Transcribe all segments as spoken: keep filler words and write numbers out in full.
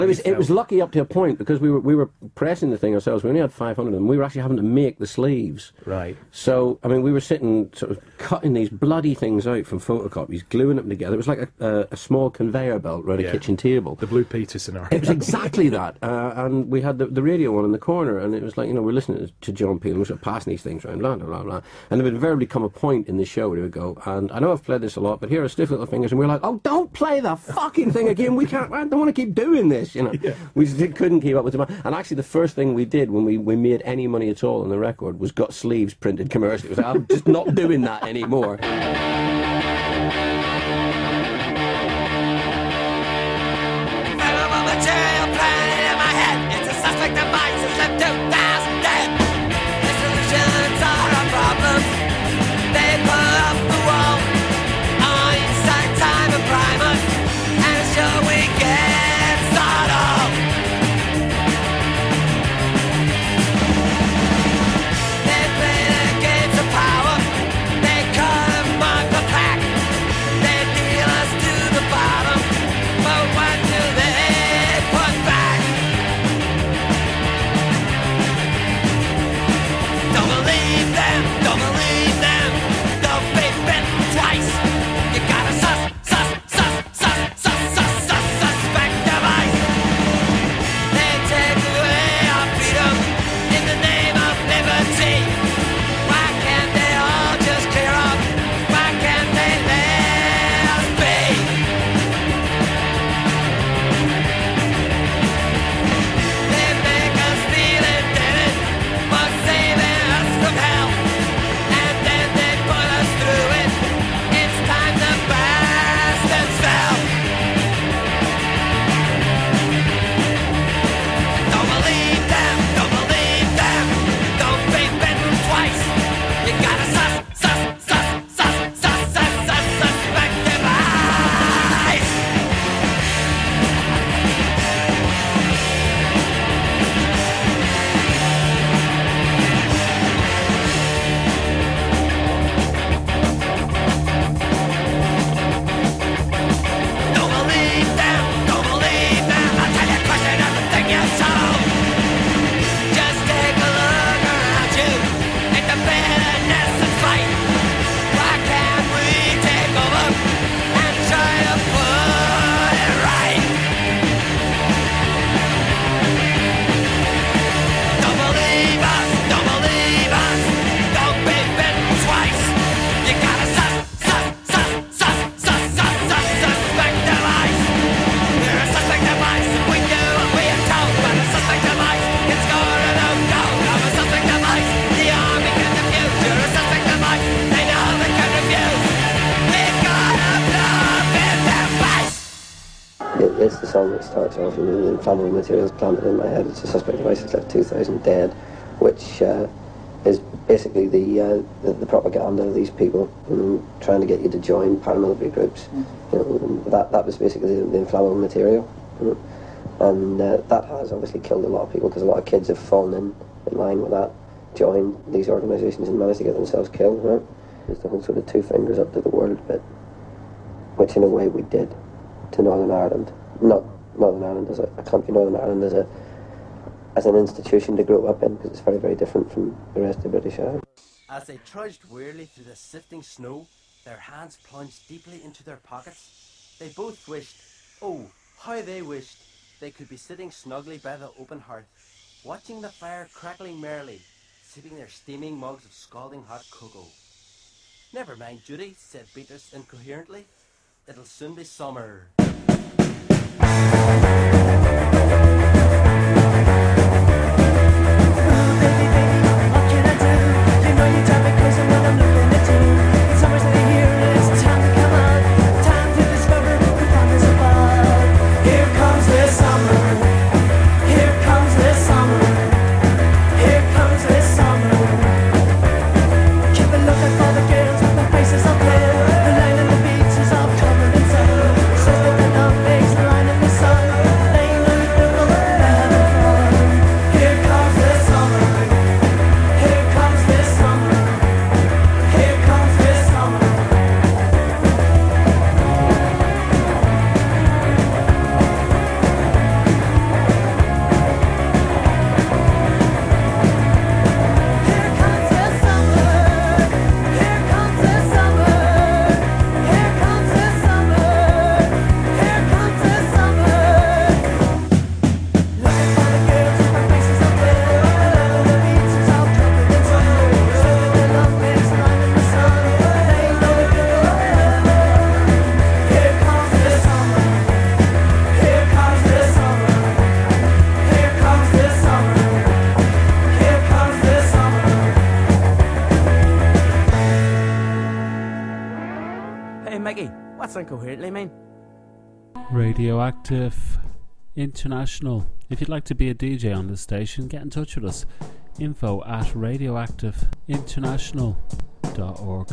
It was, it was lucky up to a point because we were we were pressing the thing ourselves. We only had five hundred of them. We were actually having to make the sleeves. Right. So, I mean, we were sitting sort of cutting these bloody things out from photocopies, gluing them together. It was like a, a, a small conveyor belt around Yeah. a kitchen table. The Blue Peter scenario. It was exactly that. Uh, and we had the, the radio on in the corner, and it was like, you know, we're listening to John Peel, and we're sort of passing these things around, blah, blah, blah, blah. And there would invariably come a point in the show where we would go, and I know I've played this a lot, but here are Stiff Little Fingers, and we're like, oh, don't play the fucking thing again. We can't, I don't want to keep doing this, you know. Yeah. We just couldn't keep up with the... And actually, the first thing we did when we, we made any money at all on the record was got sleeves printed commercially. It was like, I'm just not doing that anymore. It's the song that starts off with the inflammable materials planted in my head. It's a suspect device that's left two thousand dead, which uh, is basically the, uh, the the propaganda of these people, you know, trying to get you to join paramilitary groups. Mm. You know, that that was basically the, the inflammable material, you know. And uh, that has obviously killed a lot of people because a lot of kids have fallen in, in line with that, joined these organisations and managed to get themselves killed. Right? It's the whole sort of two fingers up to the world bit, which in a way we did to Northern Ireland. Not Northern Ireland as a, a country, Northern Ireland as a as an institution to grow up in, because it's very, very different from the rest of the British Isles. As they trudged wearily through the sifting snow, their hands plunged deeply into their pockets, they both wished, oh, how they wished, they could be sitting snugly by the open hearth, watching the fire crackling merrily, sipping their steaming mugs of scalding hot cocoa. Never mind, Judy, said Beatrice incoherently. It'll soon be summer. The line in the beach is all covered in sand. Says that the love makes the line in the sun. That's incoherently mean. Radioactive International. If you'd like to be a D J on this station, get in touch with us. Info at radioactive international dot org.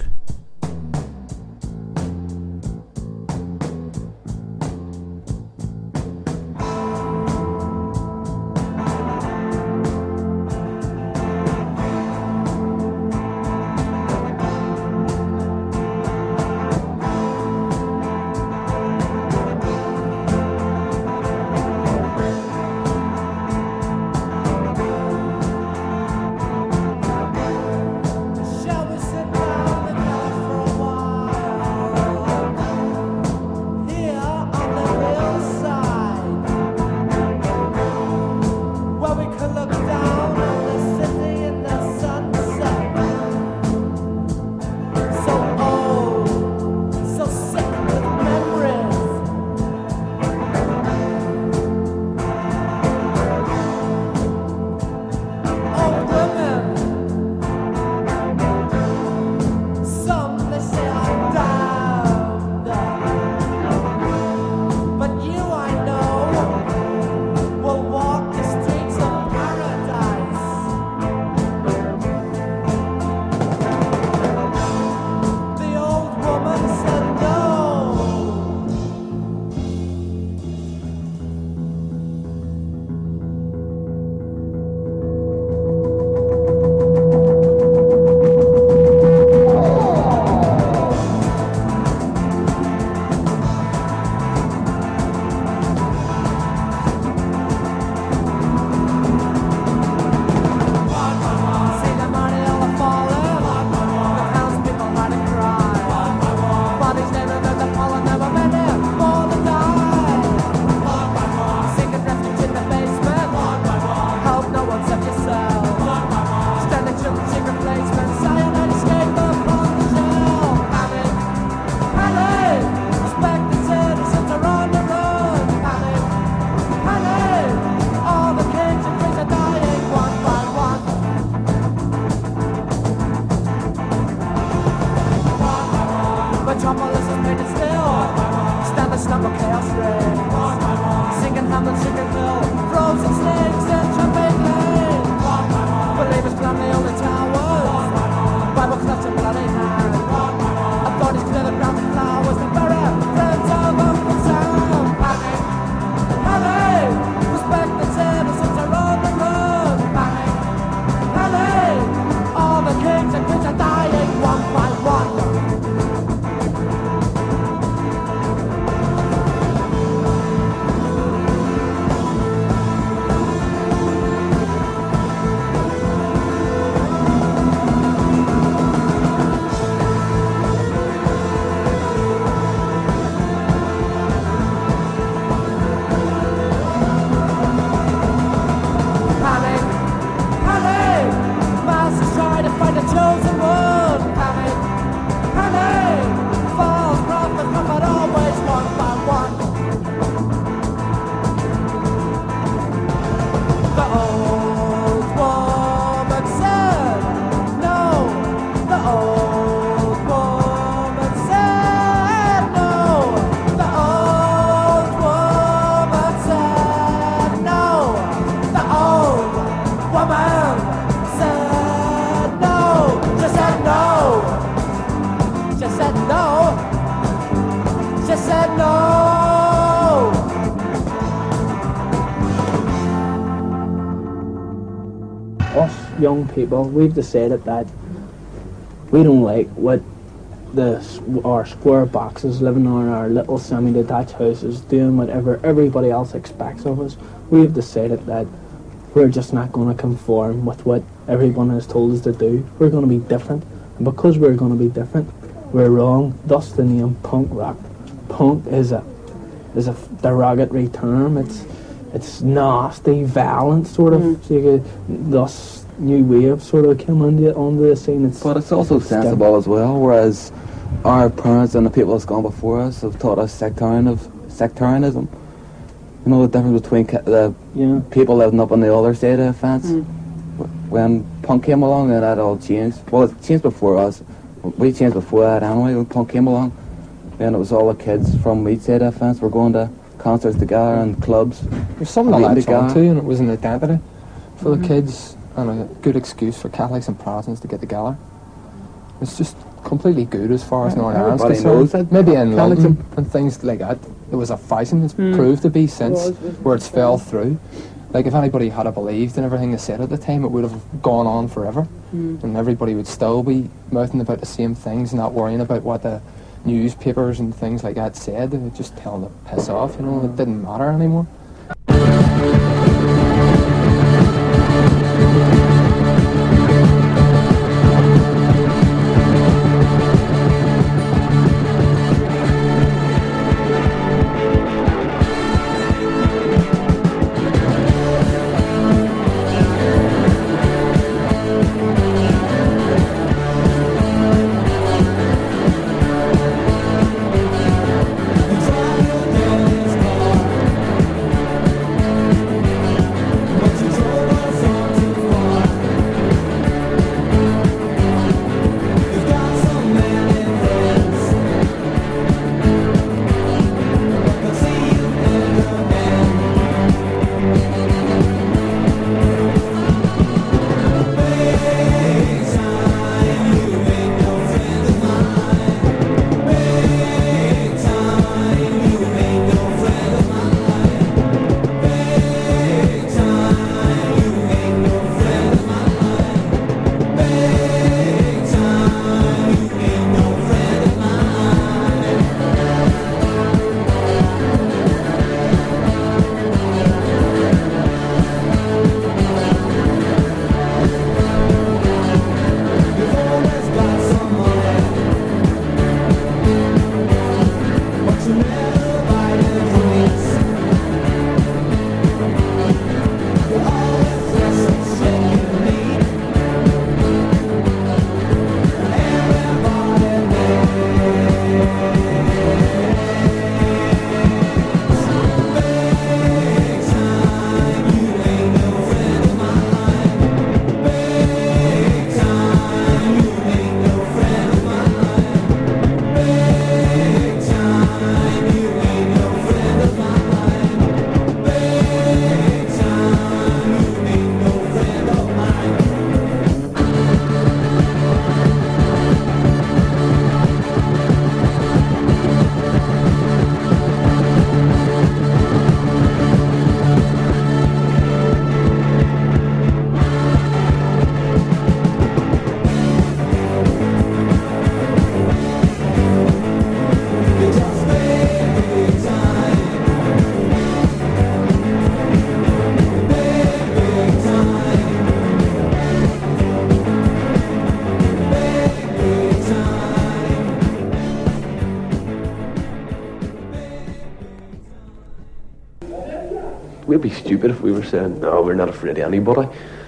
Young people, we've decided that we don't like what the our square boxes living in our little semi-detached houses doing whatever everybody else expects of us. We've decided that we're just not going to conform with what everyone has told us to do. We're going to be different, and because we're going to be different, we're wrong. Thus the name punk rock. Punk is a is a derogatory term. It's it's nasty, violent sort of. Mm. So you could, thus new wave sort of came onto onto the scene. It's but it's also sensible as well. Whereas our parents and the people that's gone before us have taught us sectarian of sectarianism. You know the difference between ca- the yeah. people living up on the other side of the fence. Mm. When punk came along, and that all changed. Well, it changed before us. We changed before that anyway. When punk came along, and it was all the kids from each side of the fence were going to concerts together and clubs. There's something to latch on to, and it was an identity for mm-hmm. the kids and a good excuse for Catholics and Protestants to get together. It's just completely good as far as yeah, Northern Ireland's concerned. That maybe in Catholics London and, and things like that, it was a fashion. It's mm. proved to be since where it's fell through. Like if anybody had believed in everything they said at the time, it would have gone on forever, mm. and everybody would still be mouthing about the same things, not worrying about what the newspapers and things like that said. They were just telling them to piss off. You know, it didn't matter anymore. We'd be stupid if we were saying, no, we're not afraid of anybody.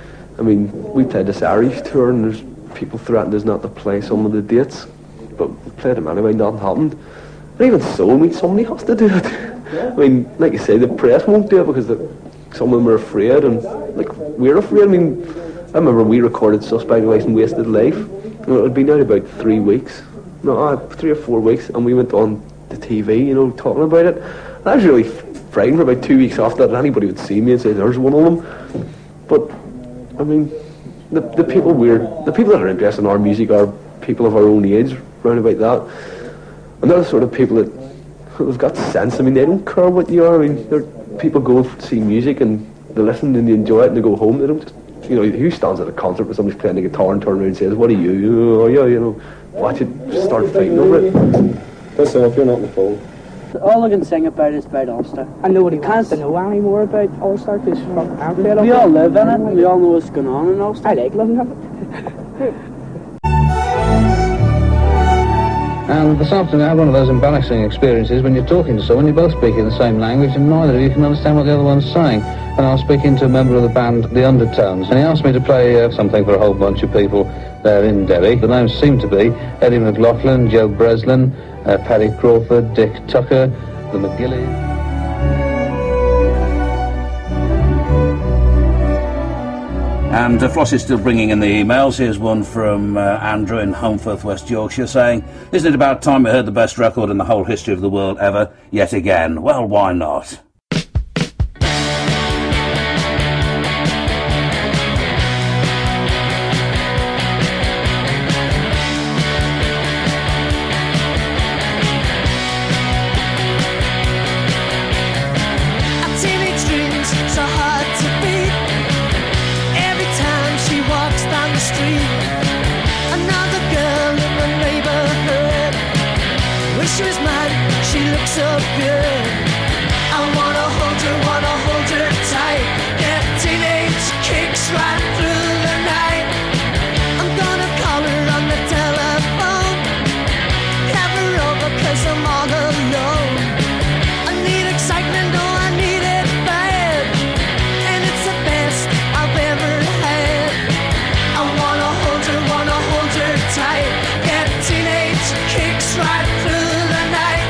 I mean, we played this Irish tour and there's people threatened us not to play some of the dates, but we played them anyway, nothing happened. And even so, I mean, somebody has to do it. I mean, like you say, the press won't do it because the, some of them are afraid, and like, we're afraid. I mean, I remember we recorded Suspect Vice and Wasted Life, and it had been out about three weeks, no, uh, three or four weeks, and we went on the T V, you know, talking about it. And I was really frightened for about two weeks after that anybody would see me and say, there's one of them. But, I mean, the the people we're, the people that are interested in our music are people of our own age, round about that. And they're the sort of people that have got sense. I mean, they don't care what you are. I mean, they're, people go and see music and they listen and they enjoy it and they go home. They don't just, you know, who stands at a concert where somebody's playing the guitar and turns around and says, what are you? You know, oh yeah, you know, watch it, start fighting over it. That's all, if you're not on the phone. All I can sing about is about Ulster. And nobody wants to know any more about Ulster because we, we all live in it and we all know what's going on in Ulster. I like living in it. And this afternoon I had one of those embarrassing experiences when you're talking to someone, you're both speaking the same language and neither of you can understand what the other one's saying. And I was speaking to a member of the band The Undertones, and he asked me to play uh, something for a whole bunch of people there in Derry. The names seemed to be Eddie McLaughlin, Joe Breslin, uh, Paddy Crawford, Dick Tucker, the McGillies. And uh, Flossie's still bringing in the emails. Here's one from uh, Andrew in Holmfirth, West Yorkshire, saying, "Isn't it about time we heard the best record in the whole history of the world ever, yet again? Well, why not?" So good, I wanna hold her, wanna hold her tight. Get teenage kicks right through the night. I'm gonna call her on the telephone, have her over 'cause I'm all alone. I need excitement, oh I need it bad, and it's the best I've ever had. I wanna hold her, wanna hold her tight. Get teenage kicks right through the night.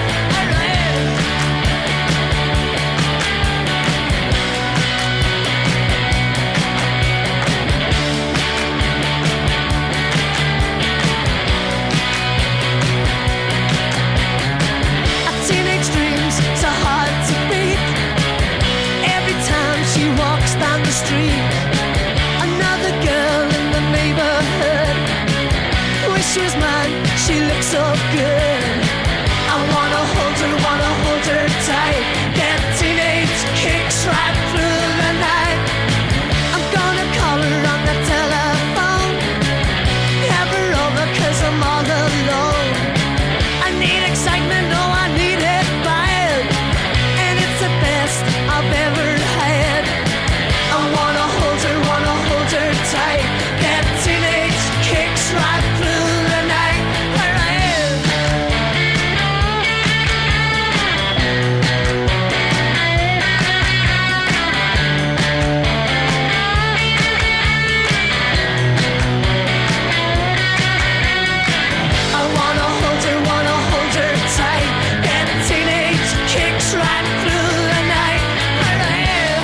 Street. Another girl in the neighborhood. Wish she was mine, she looks so good. I wanna hold her, wanna hold her tight. Get teenage kicks right through the night. I'm gonna call her on the telephone, have her over 'cause I'm all alone. I need excitement, oh I need it bad, and it's the best I've ever had. I wanna hold her, wanna hold her tight. Get teenage kicks right through the night. Where I am. I wanna hold her, wanna hold her tight. Get teenage kicks right through the night. Where I am.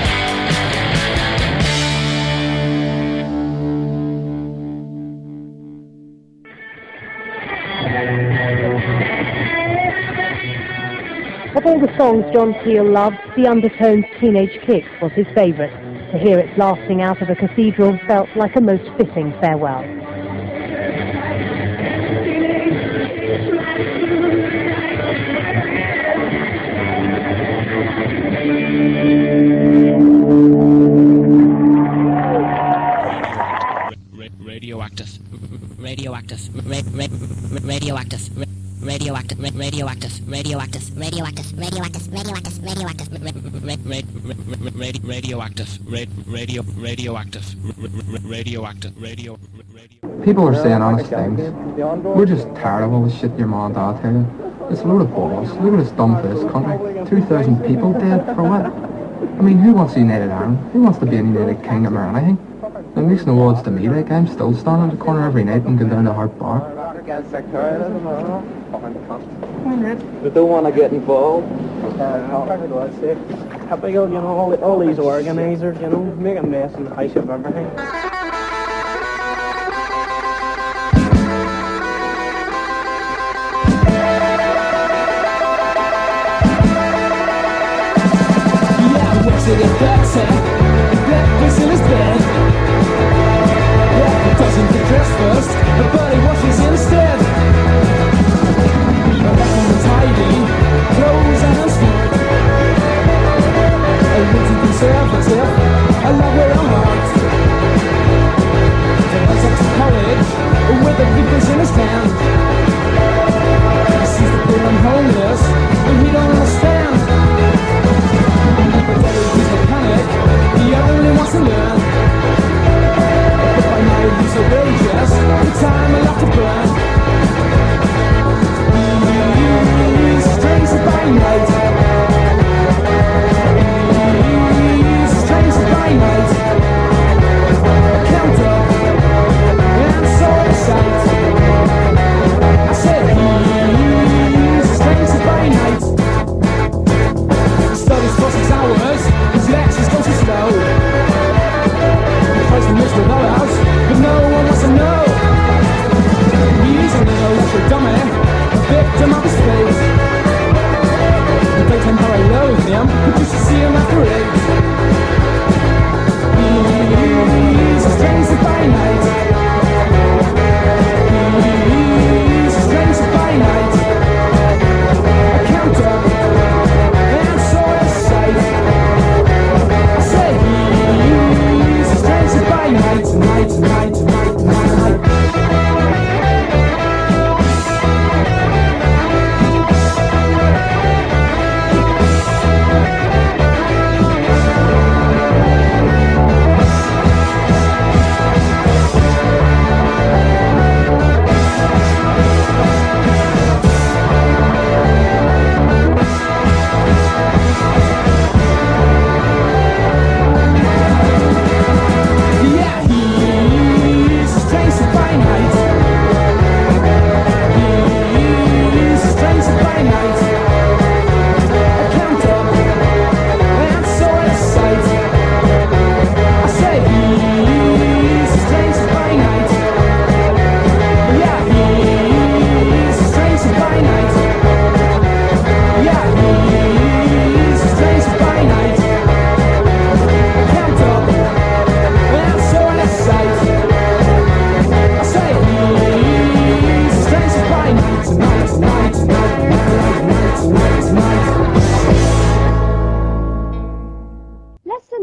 Of all the songs John Peel loved, The Undertones' Teenage Kicks was his favourite. To hear it blasting out of a cathedral felt like a most fitting farewell. Radioactive. Radioactive. Radioactive. Radioactive. Radioactive, radioactive, radioactive, radioactive, radioactive, radioactive, radioactive, radioactive, radio, radioactive, radioactive, radio. People are saying honest things. We're just tired of all the shit your mom and dad tell you. It's a load of balls. Look at this dumb-faced country. Two thousand people dead for what? I mean, who wants a United Ireland? Who wants to be a United Kingdom or anything? It makes no odds to me. Like, I'm still standing at the corner every night and going down to Hart Bar. We don't want to get involved. Typical, you know, all, all these organisers, you know, make a mess in the face of everything. Yeah, what's it in that That person is dead. Yeah, he doesn't get dressed first, but he washes instead. Tidy, clothes and a skirt. A little conservative, I love where I'm at. He's off to college with a big piece in his hand. He sees the poor and homeless, and he don't understand. But daddy, he's a panic, he only wants to learn. But by now he's outrageous, the time I love to burn. Strange by night. He's strange by night. Count up and so sight. I said he's strange by night. He studies for six hours. His lectures go too slow.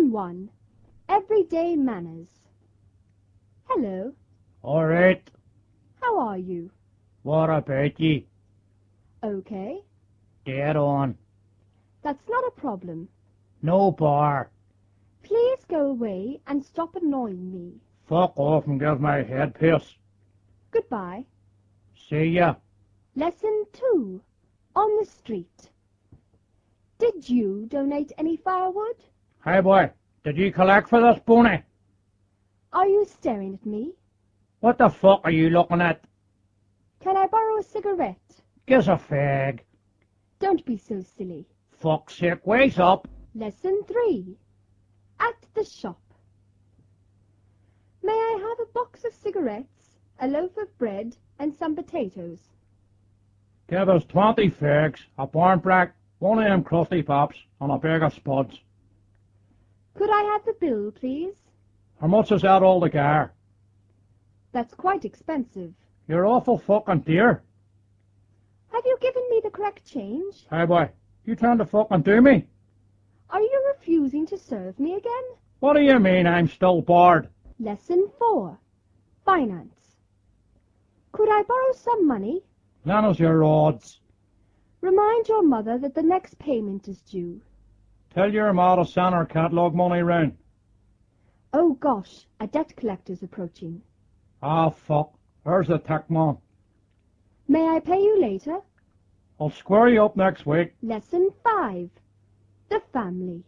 Lesson one. Everyday manners. Hello. All right. How are you? What about you? Okay. Dead on. That's not a problem. No bar. Please go away and stop annoying me. Fuck off and give my head pierce. Goodbye. See ya. Lesson two. On the street. Did you donate any firewood? Hey boy, did you collect for this pony? Are you staring at me? What the fuck are you looking at? Can I borrow a cigarette? Gives a fag. Don't be so silly. Fuck's sake, wake up. Lesson three. At the shop. May I have a box of cigarettes, a loaf of bread, and some potatoes? Give us twenty fags, a barn brack, one of them crusty pops, and a bag of spuds. Could I have the bill, please? How much is that altogether? That's quite expensive. You're awful fucking dear. Have you given me the correct change? Hey boy, you trying to fucking do me? Are you refusing to serve me again? What do you mean I'm still bored? Lesson four. Finance. Could I borrow some money? None of your odds. Remind your mother that the next payment is due. Tell your ma to send her catalogue money round. Oh gosh, a debt collector's approaching. Ah fuck, where's the tack man? May I pay you later? I'll square you up next week. Lesson five. The family.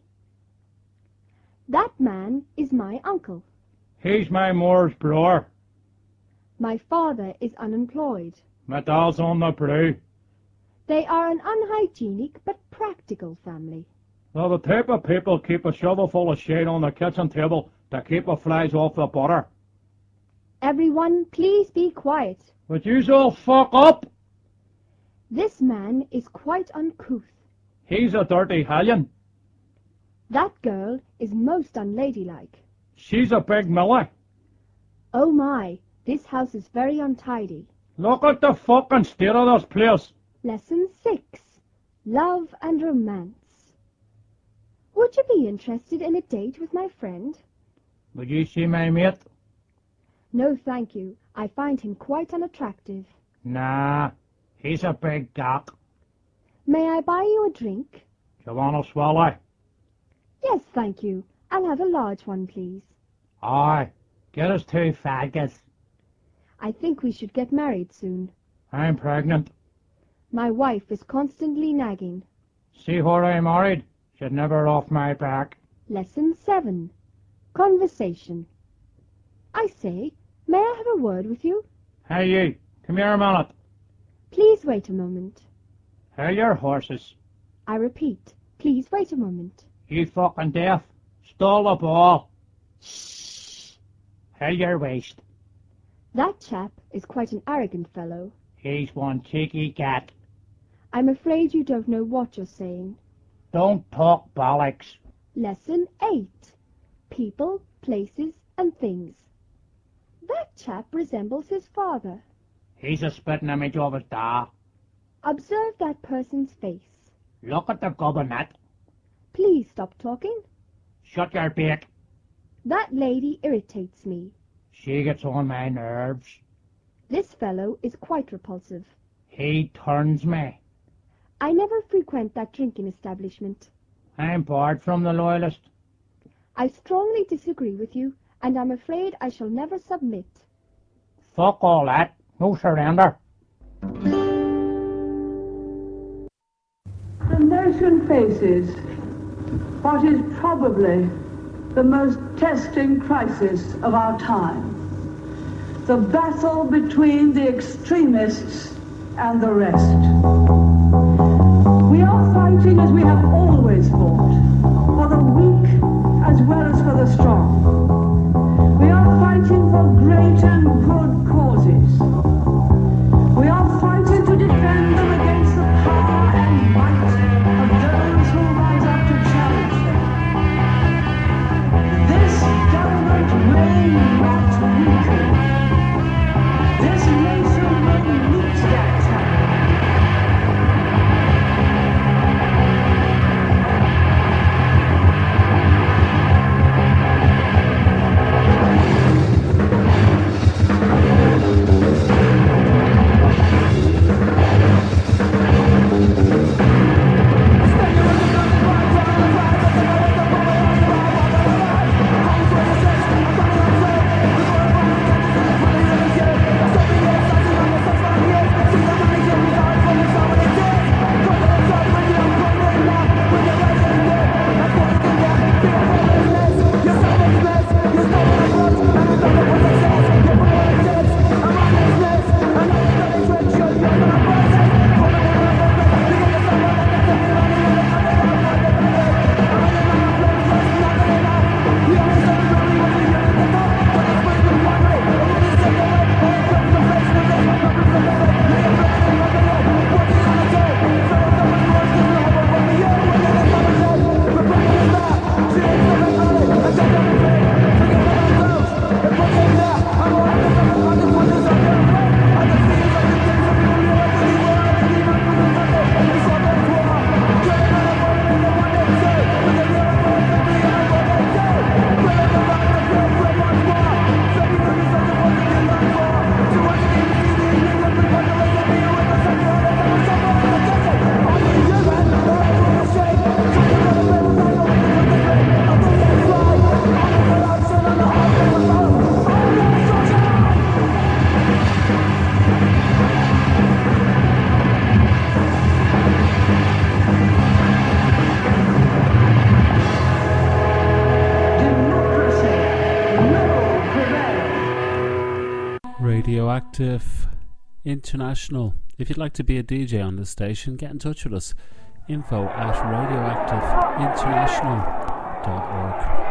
That man is my uncle. He's my more's brother. My father is unemployed. My dad's on the brew. They are an unhygienic but practical family. They're the type of people keep a shovel full of shade on the kitchen table to keep the flies off the butter. Everyone, please be quiet. Would you all fuck up? This man is quite uncouth. He's a dirty hellion. That girl is most unladylike. She's a big Millie. Oh my, this house is very untidy. Look at the fucking state of this place. Lesson six. Love and romance. Would you be interested in a date with my friend? Would you see my mate? No, thank you. I find him quite unattractive. Nah, he's a big cock. May I buy you a drink? Do you want to swallow? Yes, thank you. I'll have a large one, please. Aye, get us two faggots. I think we should get married soon. I'm pregnant. My wife is constantly nagging. See where I'm married? She's never off my back. Lesson seven. Conversation. I say, may I have a word with you? Hey you, come here a minute. Please wait a moment. Hey your horses. I repeat, please wait a moment. You fucking deaf. Stole the ball. Shh. Hey your waist. That chap is quite an arrogant fellow. He's one cheeky cat. I'm afraid you don't know what you're saying. Don't talk bollocks. Lesson eight. People, places, and things. That chap resembles his father. He's a spitting image of his dad. Observe that person's face. Look at the gobbernette. Please stop talking. Shut your beak. That lady irritates me. She gets on my nerves. This fellow is quite repulsive. He turns me. I never frequent that drinking establishment. I'm barred from the Loyalist. I strongly disagree with you, and I'm afraid I shall never submit. Fuck all that. No surrender. The nation faces what is probably the most testing crisis of our time. The battle between the extremists and the rest. We are fighting as we have always fought, for the weak as well as for the strong. We are fighting for great and good causes. We are fighting to defend them against the power and might of those who rise up to challenge them. This government will not weaken. This nation will meet that challenge. Radioactive International. If you'd like to be a D J on the station, get in touch with us. Info at radioactive international dot org.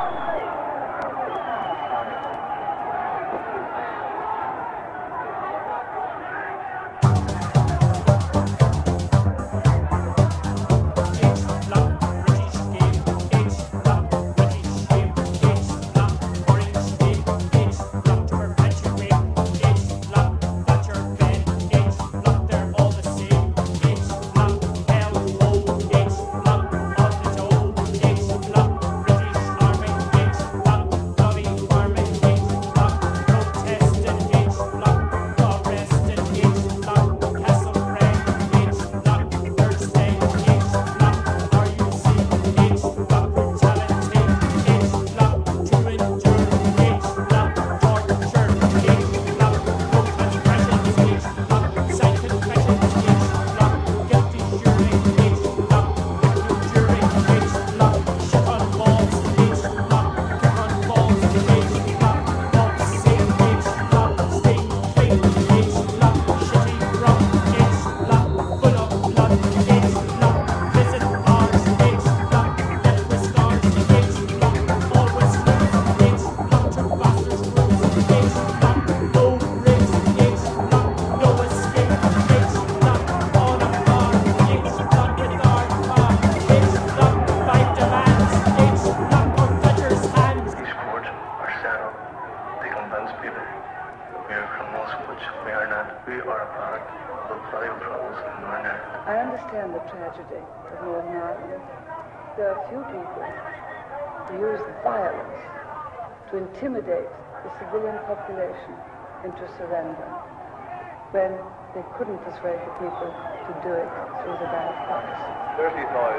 Intimidate the civilian population into surrender when they couldn't persuade the people to do it through the ballot box. thirty-five.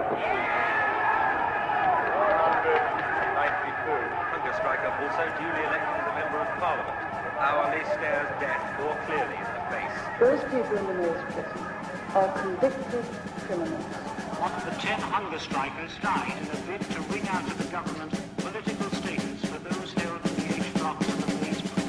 one hundred ninety-two. Hunger striker also duly elected as a member of Parliament. Hourly stares death more clearly in the face. Those people in the Maze prison are convicted criminals. One of the ten hunger strikers died in a bid to wring out of the government political status for those held in the H blocks of the Maze prison.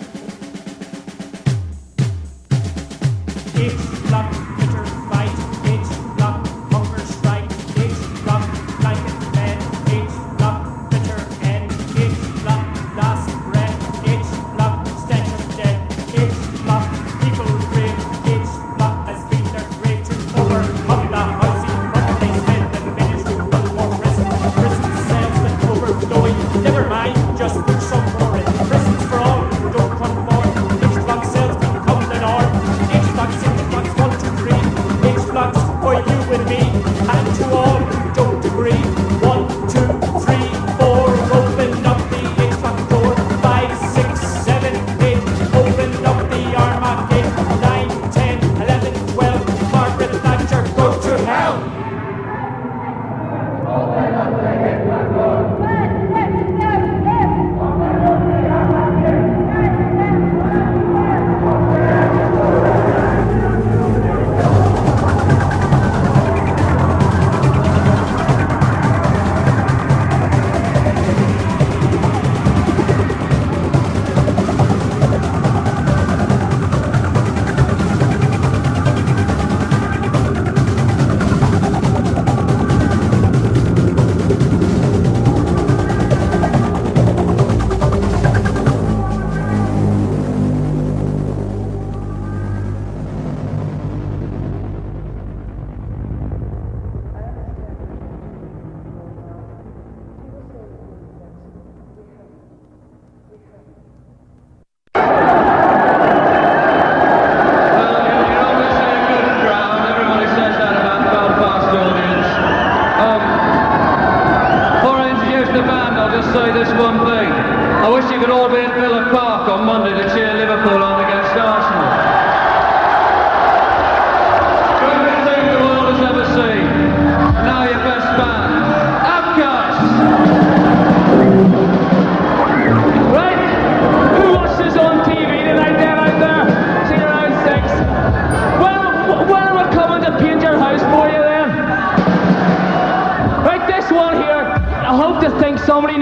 H block, bitter fight. H block, hunger strike. H block, blanket bed. H block, bitter end. H block, last breath. H block, stench of death. H block, people grim. H block has been their greatest over. Of the housing, but they spend the minutes to run more prison. Prison cells that overflowing. Never mind, just put some more in. Prisons for all who don't conform. H block cells become the norm. H blocks in the blocks one, two, three. H blocks for you and me, and to all who don't agree. One, two, three, four. Open up the H block door. Five, six, seven, eight. Open up the Armagh gate. Nine, ten, eleven, twelve. Margaret Thatcher, go to hell.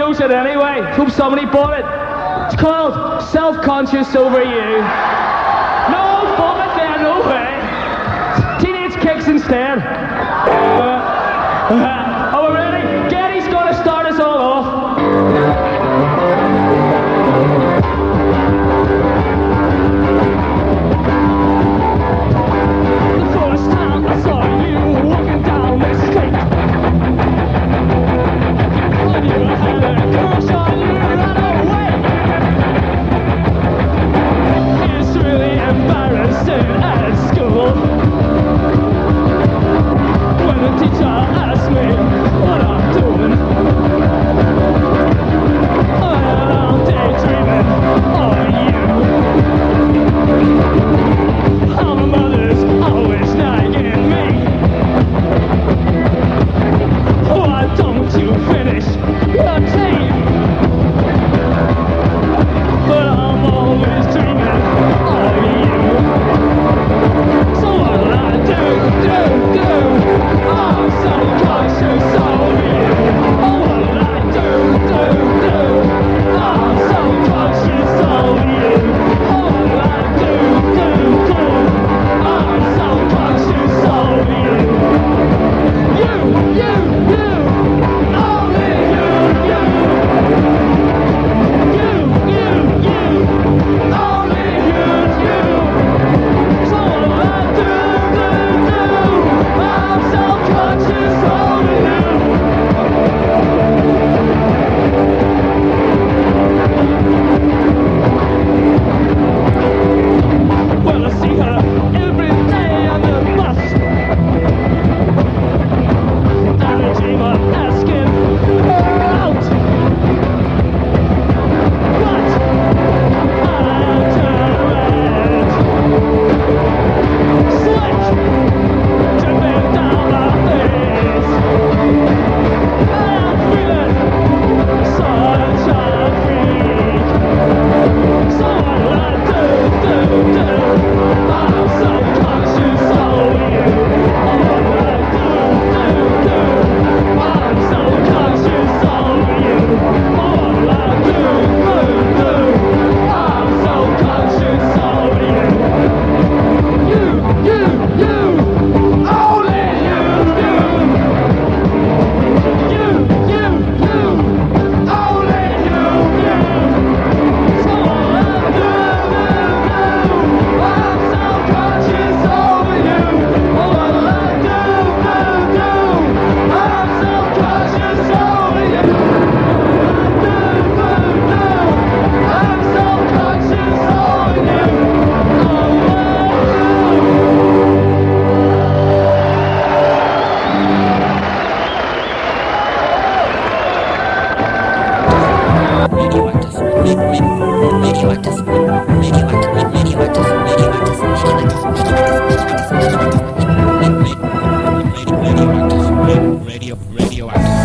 Somebody bought it. It's called Self-Conscious Over You. lyrics instead. Uh, uh, are we ready? Getty's gonna start us all off. The first time I saw you walking down the street, I knew I had a crush on you right away. It's really embarrassing at school when the teacher asks me what I'm doing. I'm daydreaming on you. How my mother's always nagging me. Why don't you finish your tea? But I'm always dreaming of you. So what'll I do, do, do? I'm so cautious of you. Oh, what'll I do, do, do? I'm so cautious of you. Oh, what'll I do, do, do? I'm so cautious of you. You, you, you, only you, you. You, you, you, only you, you. So what'll I do, do, do? I'm so conscious of you. Well, I see her every day on the bus, and I dream of asking her out. But I'm tired. Sweat dripping down my face. I'm feeling such a freak. So what'll I do, do, do? I'm so conscious of you. Oh, what'll I do, do, do? I'm so conscious of you. Oh, what'll I do, do, do? I'm so conscious of you. You, you, you, only you, you. You, you, you, only you, you. So what'll I do, do, do? I'm so conscious of you. Oh, what'll I do, do, do? I'm so conscious of you. Do, do, do. I'm so conscious of you. Radioactive, radioactive, radioactive, radioactive, radioactive, radio, radioactive.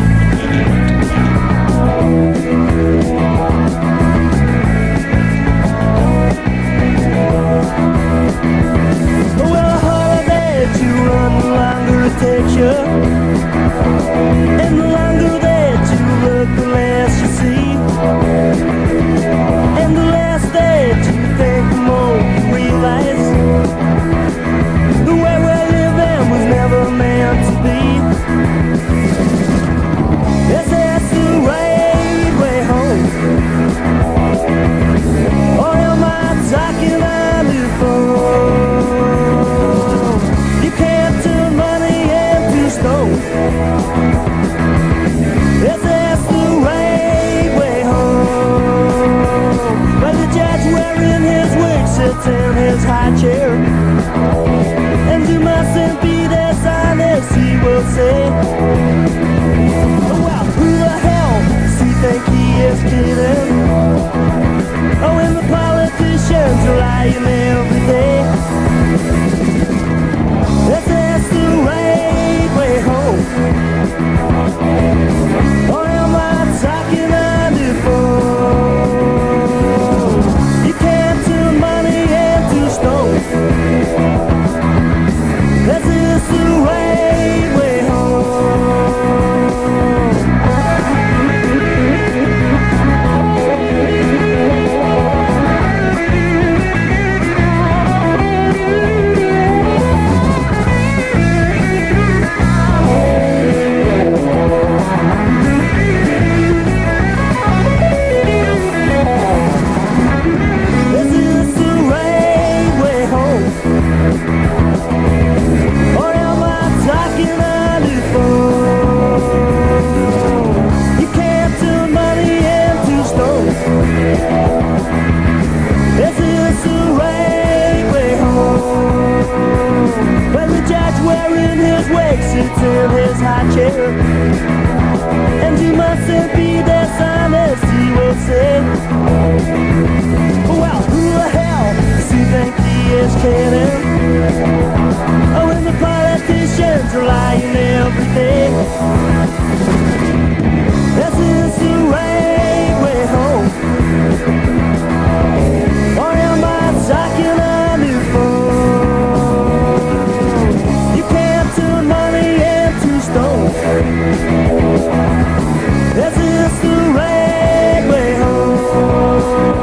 Well, a holiday to run, the longer it takes you, and the longer that you look, the less you see, and the less that you think, the more you realize the way we're living was never meant to be. Yes, that's the right way home, or am I talking on the phone? You can't turn money into stone. Yes, that's the right way home. Well, the judge wearing his wig sits in his high chair, and you mustn't be dishonest, he will say. Well, who the hell does he think he is kidding? Oh, and the politicians are lying every day. Yes, that's the right way home. Or am I talking on the phone? You can't turn money into stone. This is the right way home. my chair. And you mustn't be dishonest, he will say. Well, who the hell does he think he is kidding? Oh, when the politicians are lying every day. This is the right way home. Or am I talking on your phone? You can't turn money into stone. This is the right way home.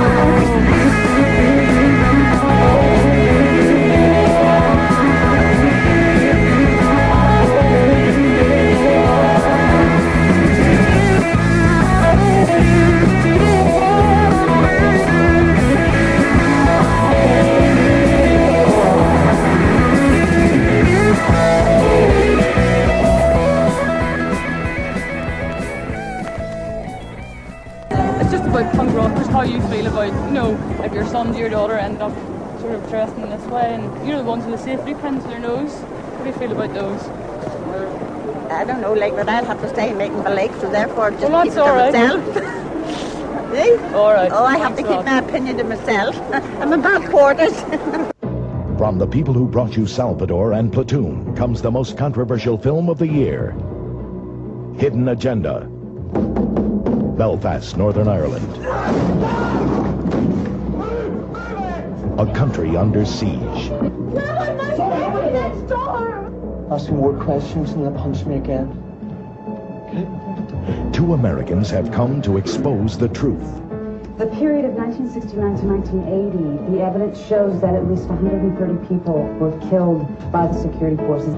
Punk rockers, how you feel about, you know, if your son or your daughter end up sort of dressing in this way, and you're the ones with the safety pins in their nose. What do you feel about those? I don't know, like, but I'll have to stay making my legs, so therefore just well, keep it to right. myself. See? All right. Oh, I have to keep my opinion to myself. I'm about quarters. From the people who brought you Salvador and Platoon comes the most controversial film of the year, Hidden Agenda. Belfast, Northern Ireland. A country under siege. Ask me more questions and they'll punch me again. Two Americans have come to expose the truth. The period of nineteen sixty-nine to nineteen eighty, the evidence shows that at least one hundred thirty people were killed by the security forces.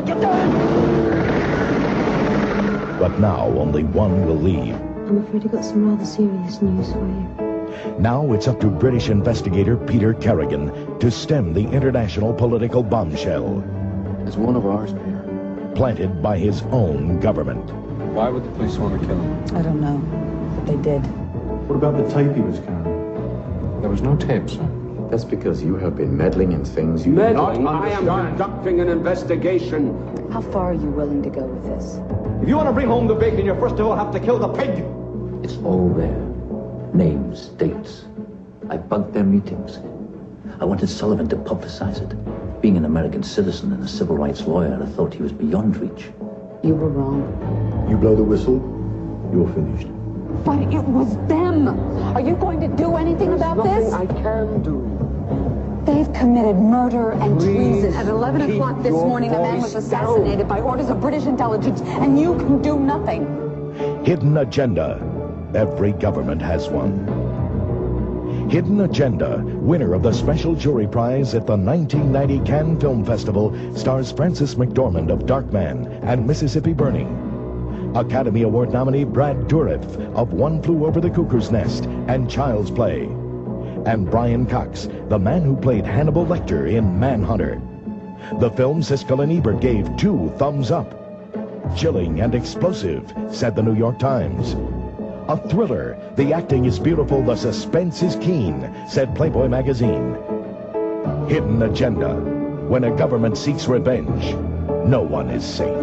But now only one will leave. I'm afraid I've got some rather serious news for you. Now it's up to British investigator Peter Kerrigan to stem the international political bombshell. It's one of ours, Peter. Planted by his own government. Why would the police want to kill him? I don't know, but they did. What about the tape he was carrying? There was no tape, sir. That's because you have been meddling in things you Meddling? do not I am conducting an investigation. How far are you willing to go with this? If you want to bring home the bacon, you first of all have to kill the pig. It's all there. Names, dates. I bugged their meetings. I wanted Sullivan to publicize it. Being an American citizen and a civil rights lawyer, I thought he was beyond reach. You were wrong. You blow the whistle, you're finished. But it was them. Are you going to do anything There's about nothing this? I can do. They've committed murder and Please treason. At eleven keep o'clock this your morning, a man voice was assassinated by orders of British intelligence, and you can do nothing. Hidden Agenda. Every government has one. Hidden Agenda, winner of the Special Jury Prize at the nineteen ninety Cannes Film Festival, stars Frances McDormand of Darkman and Mississippi Burning. Academy Award nominee Brad Dourif of One Flew Over the Cuckoo's Nest and Child's Play. And Brian Cox, the man who played Hannibal Lecter in Manhunter. The film Siskel and Ebert gave two thumbs up. Chilling and explosive, said the New York Times. A thriller, the acting is beautiful, the suspense is keen, said Playboy magazine. Hidden Agenda. When a government seeks revenge, no one is safe.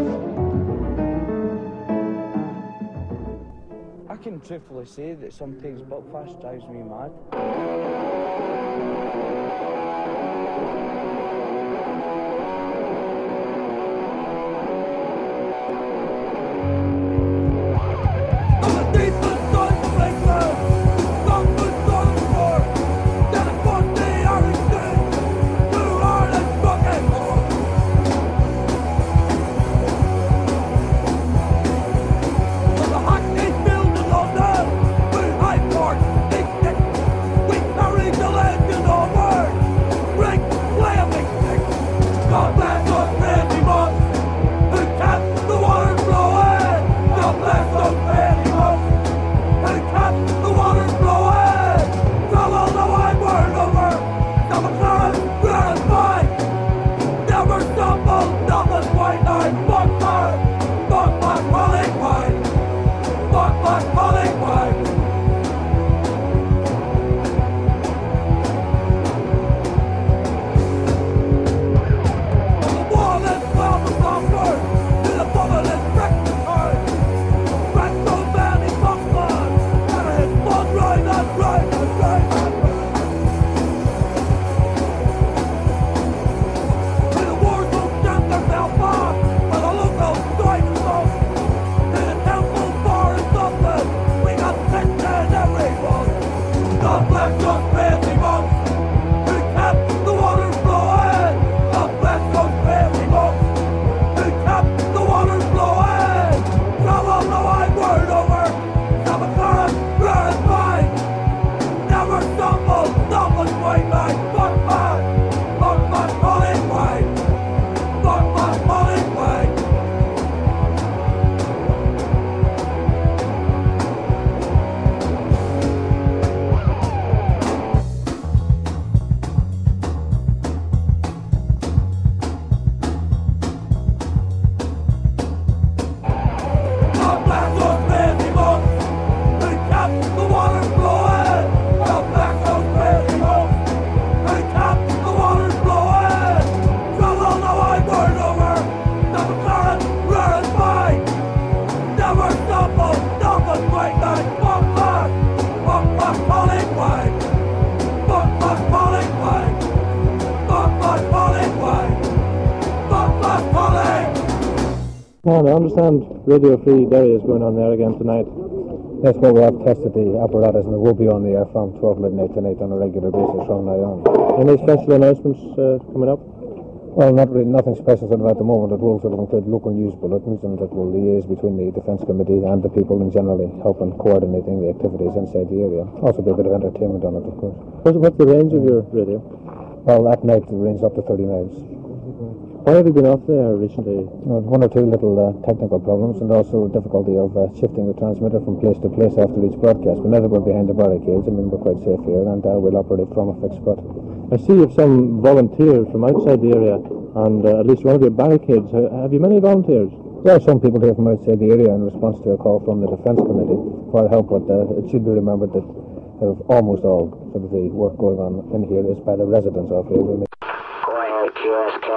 I can truthfully say that sometimes Belfast drives me mad. We carry the legend over. Bring, play No, I understand Radio Free Derry is going on there again tonight. Yes, but we have tested the apparatus and it will be on the air from twelve midnight tonight on a regular basis from now on. Any special announcements uh, coming up? Well, not really, nothing special sort of at the moment. It will sort of include local news bulletins and it will liaise between the Defence Committee and the people and generally help in coordinating the activities inside the area. Also be a bit of entertainment on it, of course. What's, what's the range of your radio? Well, at night the range is up to thirty miles. Why have you been off there recently? Uh, one or two little uh, technical problems and also difficulty of uh, shifting the transmitter from place to place after each broadcast. But now that we're behind the barricades, I mean, we're quite safe here and uh, we'll operate from a fixed spot. I see you have some volunteers from outside the area and uh, at least one of your barricades. Uh, have you many volunteers? There are some people here from outside the area in response to a call from the Defence Committee for help, but uh, it should be remembered that uh, almost all sort of the work going on in here is by the residents of here. Go ahead, Q S K.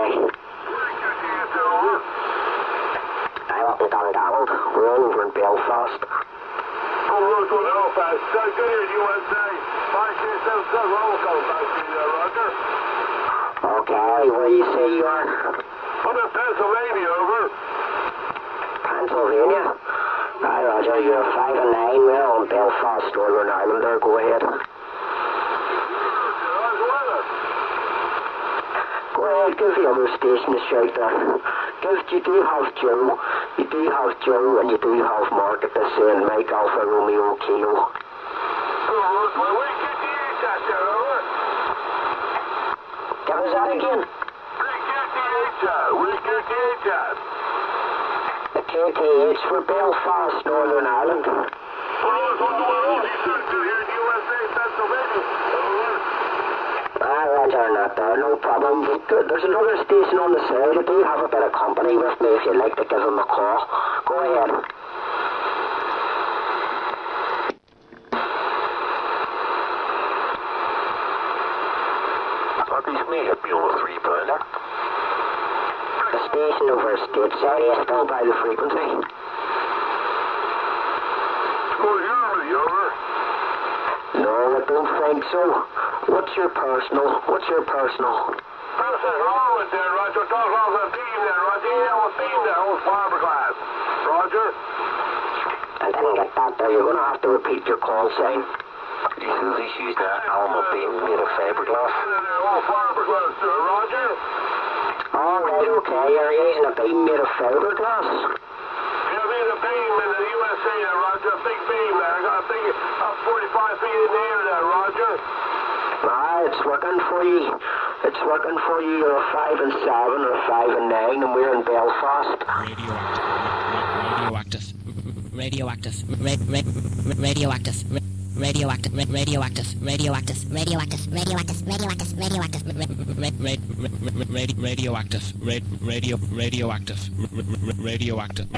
I'm up in Dundonald. We're over in Belfast. Oh, we're going to Belfast. So good as U S A. five six seven seven, roll call back to you there, Roger. Okay, where you say you are? I'm in Pennsylvania, over. Pennsylvania? Aye, Roger, you're five and nine. We're on Belfast, Northern Ireland there. Go ahead. How's the weather? Go ahead, give the other station a shout there. Give, you do have Joe, you do have Joe, and you do have Mark at this end, Mike Alpha Romeo Kilo. Oh, well, we get the H out there, over. Give us that again. We get the H out. We get the H out. The K T H for Belfast, Northern Ireland. Well, what's on the world? He's still here in U S A, Pennsylvania. Over. Ah, Roger, not there, no problem. There's another station on the side. I do have a bit of company with me if you'd like to give them a call. Go ahead. Are these me at Buell three pounder? The station over stateside is still by the frequency. Oh, you're with you, over. No, I don't think so. What's your personal? What's your personal? Personal wrong with there, Roger. Talk off the beam there, Roger. Yeah, with beam there, with fiberglass. Roger? I didn't get that there. You're going to have to repeat your call sign. He says he's using that Alma beam made of fiberglass. Oh, fiberglass, sir. Roger? All right, okay. You're using a beam made of fiberglass. Yeah, made a beam in the U S A there, Roger. A big beam there. I got a big, up forty-five feet in the air there, Roger. Ah, it's working for you. It's working for you. You're a five and seven or a five and nine, and we're in Belfast. Radioactive. Radioactive. Radioactive. Radioactive. Radioactive. Radioactive. Radioactive. Radioactive. Radioactive. Radioactive. Radioactive. Radioactive. Radio. Radioactive. Radioactive.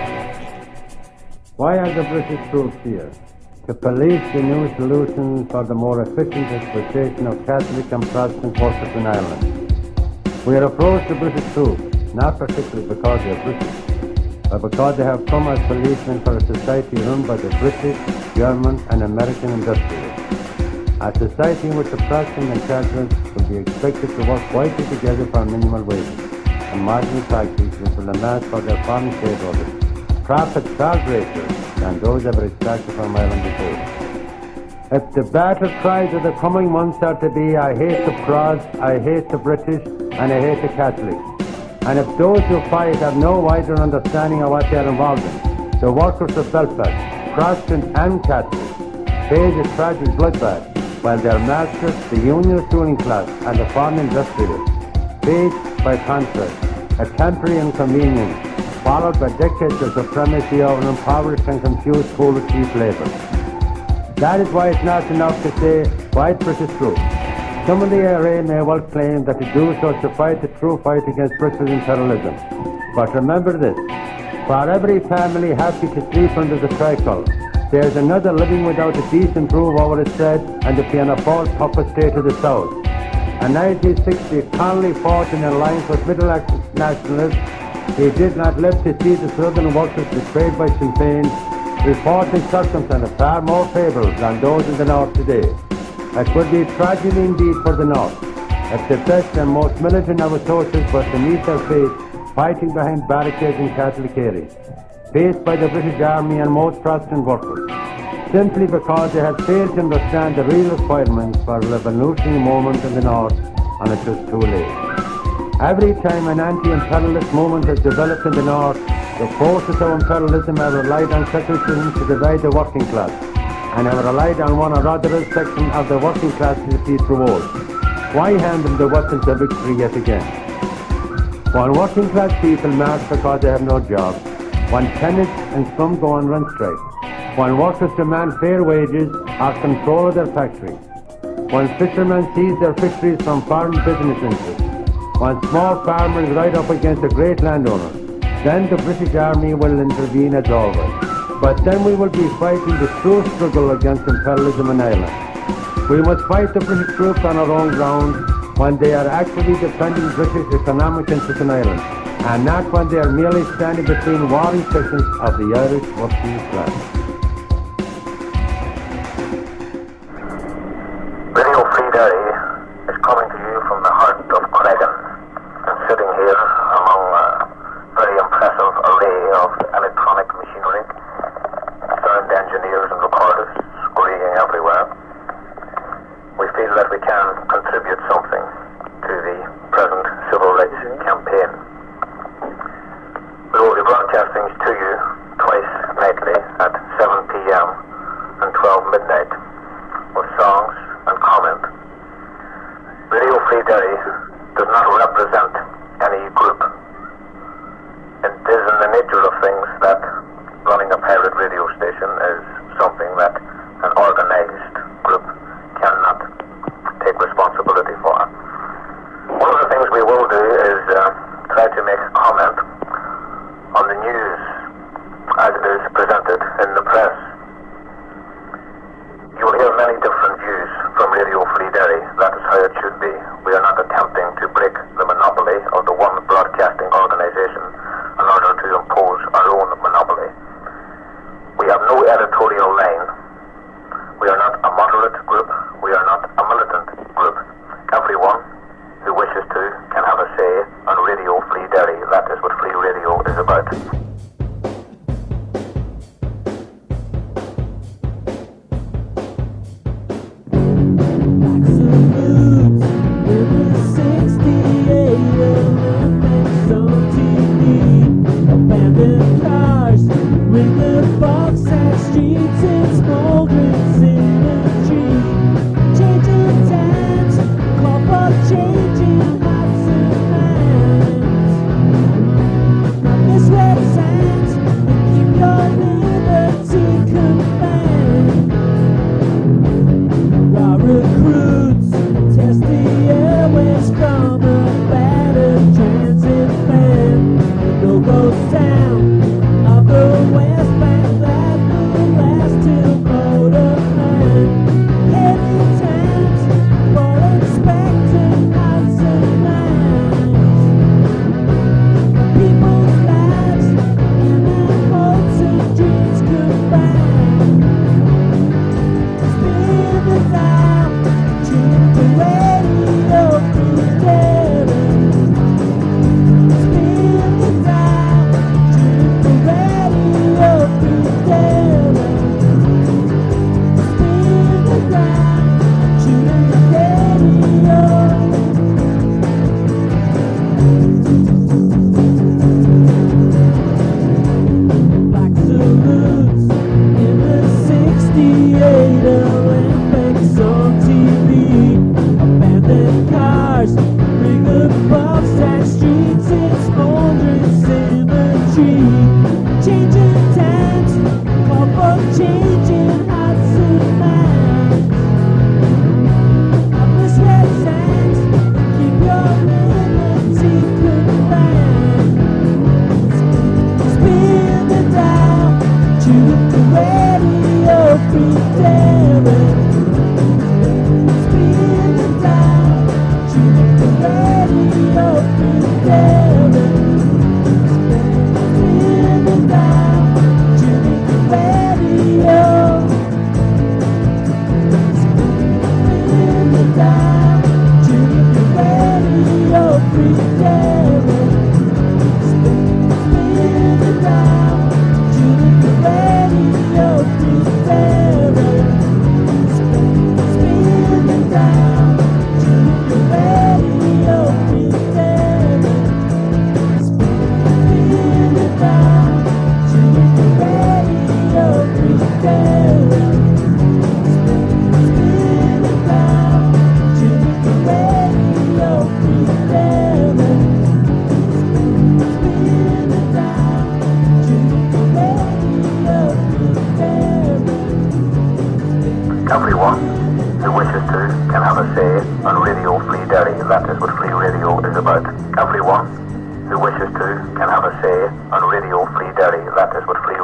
Why are the British troops here? To police the new solution for the more efficient exploitation of Catholic and Protestant workers in Ireland. We are opposed to British troops, not particularly because they are British, but because they have come as policemen for a society run by the British, German and American industrialists. A society in which the Protestant and Catholics will be expected to work wisely together for minimal wages, and marginal taxes which will amass for their foreign shareholders profits far greater than those ever extracted from Ireland before. If the battle cries of the coming months are to be, I hate the Prods, I hate the British, and I hate the Catholics. And if those who fight have no wider understanding of what they are involved in, the workers of Belfast, Protestant and Catholic, pay the tragic bloodbath, while their masters, the unionist ruling class, and the foreign industrialists, paid, by contrast, a temporary inconvenience, followed by decades of supremacy over an impoverished and confused pool of cheap labour. That is why it's not enough to say white British troops. Some of the I R A may well claim that to do so to fight the true fight against British imperialism. But remember this, for every family happy to sleep under the tricolour, there is another living without a decent roof over its head and to be an appalled puppet state to the south. In nineteen sixty, Connolly fought in alliance with middle nationalists. He did not live to see the southern workers betrayed by Sinn Féin. He fought in circumstances far more favourable than those in the north today. It would be tragedy indeed for the north if the best and most militant of associates was to meet their fate fighting behind barricades in Castelcary, faced by the British Army and most Protestant workers, simply because they had failed to understand the real requirements for a revolutionary moment in the North, and it was too late. Every time an anti-imperialist movement has developed in the North, the forces of imperialism have relied on secularism to divide the working class, and have relied on one or other section of the working class to defeat revolt. Why hand them the weapons of victory yet again? While working class people march because they have no jobs, while tenants and some go on rent strike, while workers demand fair wages or control of their factories, while fishermen seize their fisheries from foreign business interests, while small farmers ride up against a great landowner, then the British Army will intervene as always. But then we will be fighting the true struggle against imperialism in Ireland. We must fight the British troops on our own ground when they are actually defending British economic interests in Ireland, and not when they are merely standing between warring sections of the Irish working class. Radio Free Derry is coming to you from the heart of Cregan, and sitting here among a very impressive array of electronic machinery, sound engineers and recorders scurrying everywhere. We feel that we can contribute something to the present civil rights campaign. We will be broadcasting to you twice nightly at Everyone who wishes to can have a say on Radio Free Derry. That is what Free Radio is about. Everyone who wishes to can have a say on Radio Free Derry. That is what Free